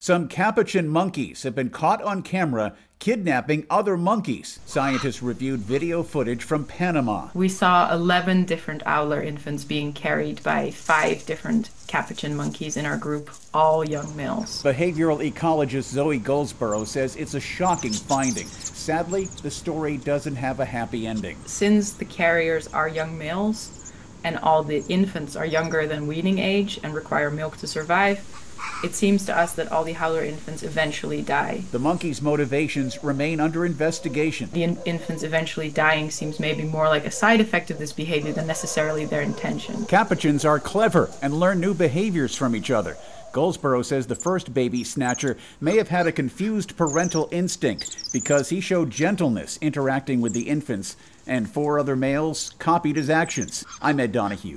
Some capuchin monkeys have been caught on camera kidnapping other monkeys. Scientists reviewed video footage from Panama. We saw 11 different owler infants being carried by 5 different capuchin monkeys in our group, all young males. Behavioral ecologist Zoe Goldsboro says it's a shocking finding. Sadly, the story doesn't have a happy ending. Since the carriers are young males and all the infants are younger than weaning age and require milk to survive, it seems to us that all the howler infants eventually die. The monkeys' motivations remain under investigation. The infants eventually dying seems maybe more like a side effect of this behavior than necessarily their intention. Capuchins are clever and learn new behaviors from each other. Goldsboro says the first baby snatcher may have had a confused parental instinct because he showed gentleness interacting with the infants, and 4 other males copied his actions. I'm Ed Donahue.